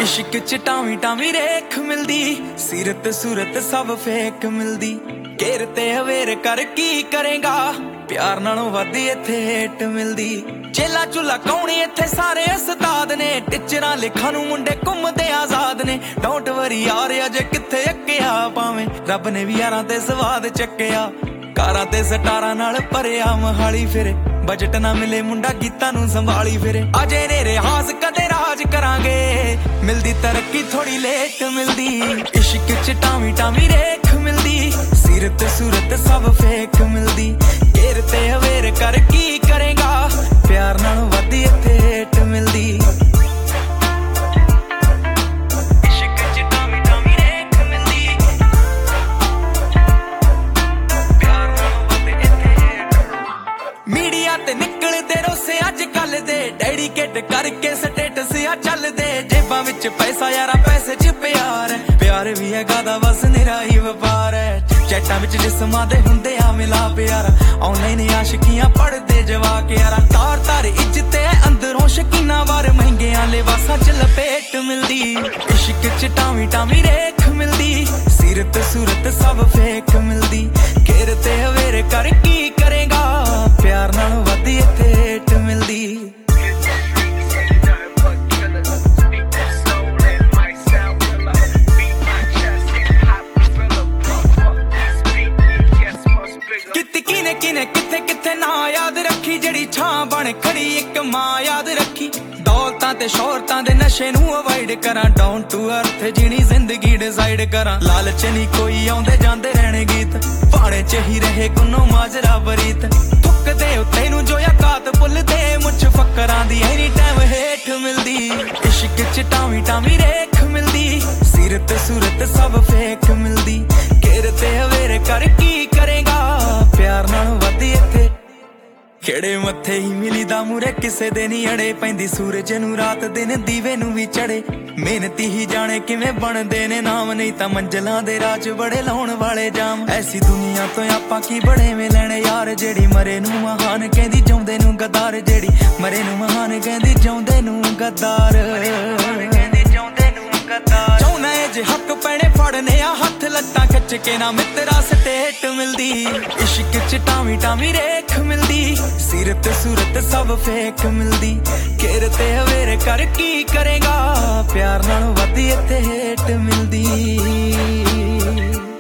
इश्क च TAVI TAVI रेख मिलदी, सीरत सूरत सब फेक मिलदी। घेर ते अवेर कर की करेगा, प्यार नालों वध इत्थे हेट मिलदी। चेला चुला कौनी इत्थे सारे उस्ताद ने, टिचरां लिखां नूं मुंडे घुमदे आजाद ने। डोंट वरी यार अजे कित्थे अक्किया, भावें रब ने भी यारां ते स्वाद चक्किया। कारां ते सटारां नाल भरिया मोहाली फिरे, बजट ना मिले मुंडा गीतां नूं संभाली फिरे। अजे ने रिहाज कदे राज करांगे, मिलदी तरक्की थोड़ी लेट मिलदी। इश्क च टावी टावी रेख मिलदी, सीरत सूरत सब फेक मिलदी। घेर ते अवेर कर की करेगा, प्यार नालों वध इत्थे हेट मिलदी। मीडिया ते निकलदे रोसे अज कल दे, डेडिकेट करके स्टेटस आ चलदे। जेबां विच पैसा यारा पैसे च प्यार है, प्यार भी है गादा बस निरा ही व्यापार है। चैटां विच जिस्मां दे हुंदे आ मिला प्यारा, ऑनलाइन आशिकियां पढ़दे जवाक यारा। तार तार इज्जत है अंदरों शकीना वार, महंगियां लिबासां च लपेट मिलदी। इश्क च टावी टावी रेख मिलदी, सीरत सूरत सब फेक मिलदी। घेर ते अवेर कर की करेगा, प्यार नालों वध इत्थे हेट मिलदी। किने किथे किथे ना याद रखी, जड़ी छां बन खड़ी एक मां याद रखी। दौलतां ते शोहरतां दे नशे नूं अवॉइड करां, डाउन टू अर्थ जीनी जिंदगी डिसाइड करां। लालच नहीं कोई आउंदे जांदे रहने गीत, भाणे च ही रहे गुनो माजरा बरीत। थुकदे उत्ते नूं जो औकात भुलदे, मुछ फकरां दी एनी टाइम हेठ मिलदी। इश्क च टावी टावी रेख मिलदी, सीरत सूरत सब फेक मिलदी। घेर ते अवेर कर की करेगा, प्यार नालों वध इत्थे। खेड़े मत्थे ही मिली दा मूरे किसे दे नी अड़े, पैंदी सूरज नूं रात दिन दीवे नूं भी चढ़े। मेहनती ही जाने किवें बनदे ने नाम, नहीं तां मंजिलां दे राज बड़े लाउण वाले जाम। ऐसी दुनिया तो आपां की बड़े में लैणे यार, जेड़ी मरे नूं महान कहंदी जिउंदे नूं गद्दार। जेड़ी मरे नूं महान कहंदी जिउंदे नूं गद्दार। चाहुंदा ऐ जे हक पैणे फड़ने आ हत्थ लत्तां खिच के, ना मित्रा स्टेट मिलदी। इश्क च टावी टावी रेख मिलदी, सीरत सूरत सब फेक मिलदी। घेर ते अवेर कर की करेगा, प्यार नालों वध इत्थे हेट मिलदी।